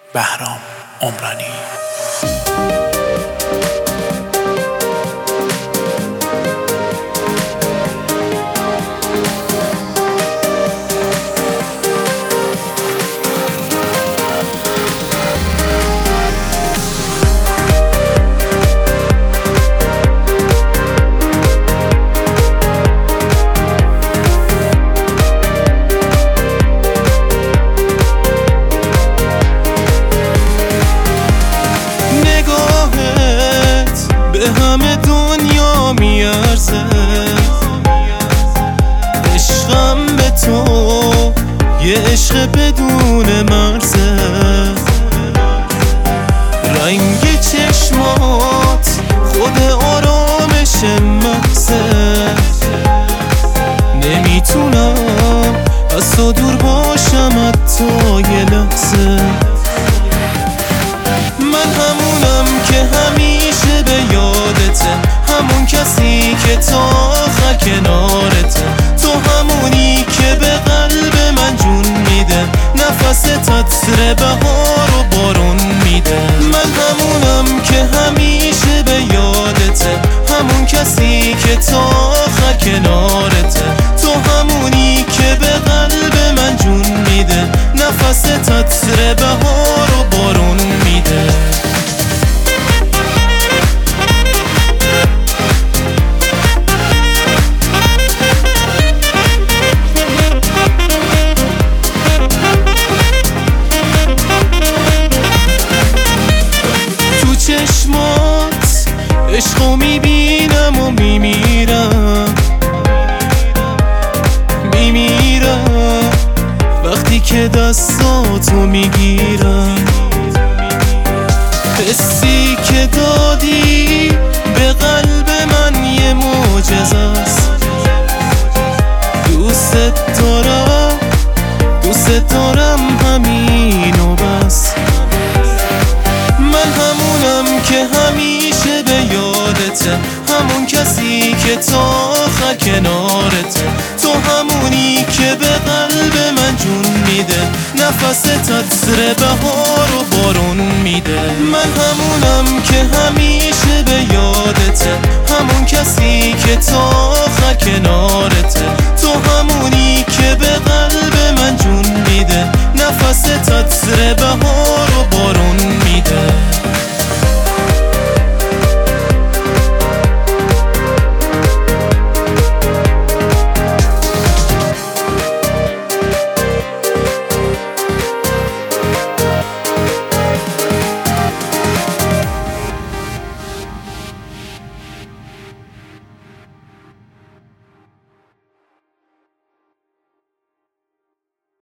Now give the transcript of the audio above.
بهرام عمرانی. همه دنیا میارزه، عشقم به تو یه عشق بدون مرزه. رنگ چشمات خود آرامش مغزه، نمیتونم از تو دور باشم حتی یه لحظه. من همونم که همیشه به یادته، همون کسی که تا آخر کنارته. تو همونی که به قلب من جون میده، نفست عطر بهار و بارون میده. من همونم که همیشه به یادته، همون کسی که تا آخر کنارته. تو همونی که به قلب من جون میده، نفست عطر بهار و بارون میده. چشمات عشقو میبینم و میمیرم وقتی که دستاتو میگیرم. حسی که دادی به قلب من یه معجزه است. دوست دارم همین و بس. من همونم که همیشه به یادته، همون کسی که تا آخر کنارته. تو همونی که به قلب من جون میده، نفست عطر بهار و بارون میده. من همونم که همیشه به یادته، همون کسی که تا آخر کنارته. تو همونی که به قلب من جون میده، نفست عطر بهار